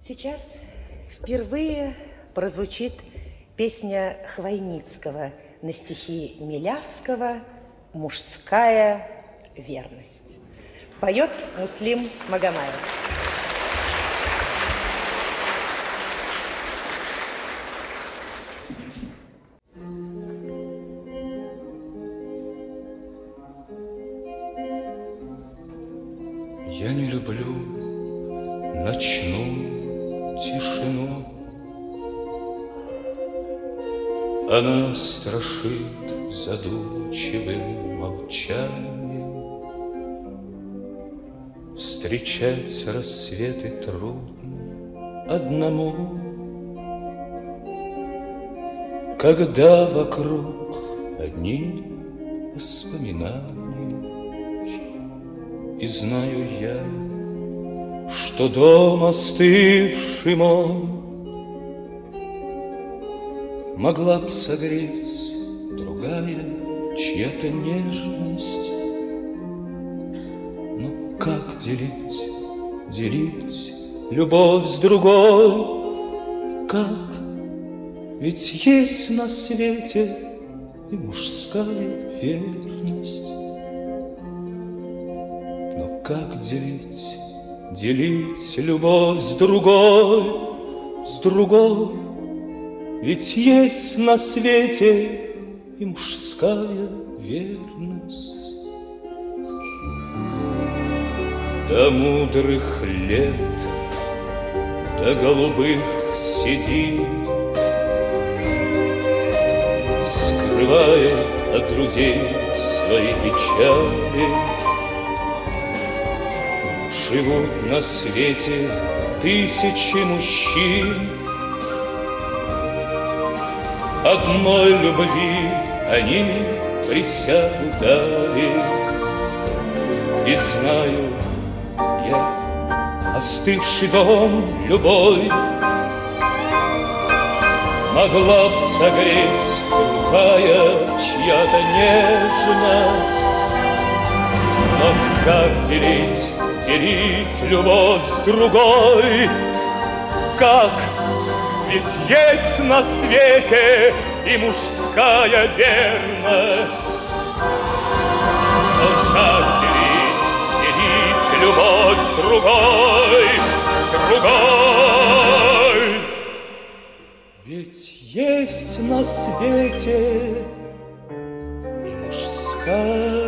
Сейчас впервые прозвучит песня Хвойницкого на стихи Милявского «Мужская верность». Поет Муслим Магомаев. Я не люблю ночную тишину, она страшит задумчивым молчанием. Встречать рассветы трудно одному, когда вокруг одни воспоминания. И знаю я, что дом остывший мой могла б согреть другая чья-то нежность. Но как делить любовь с другой? Как? Ведь есть на свете и мужская верность. Но как делить любовь с другой? Ведь есть на свете и мужская верность. До мудрых лет, до голубых седин, скрывая от друзей свои печали, живут на свете тысячи мужчин. Одной любви они присягу дали. И знаю я, остывший дом любой могла б согреть другая чья-то нежность. Но как делить любовь с другой? Как? Ведь есть на свете и мужская верность. Но как делить любовь с другой? Ведь есть на свете и мужская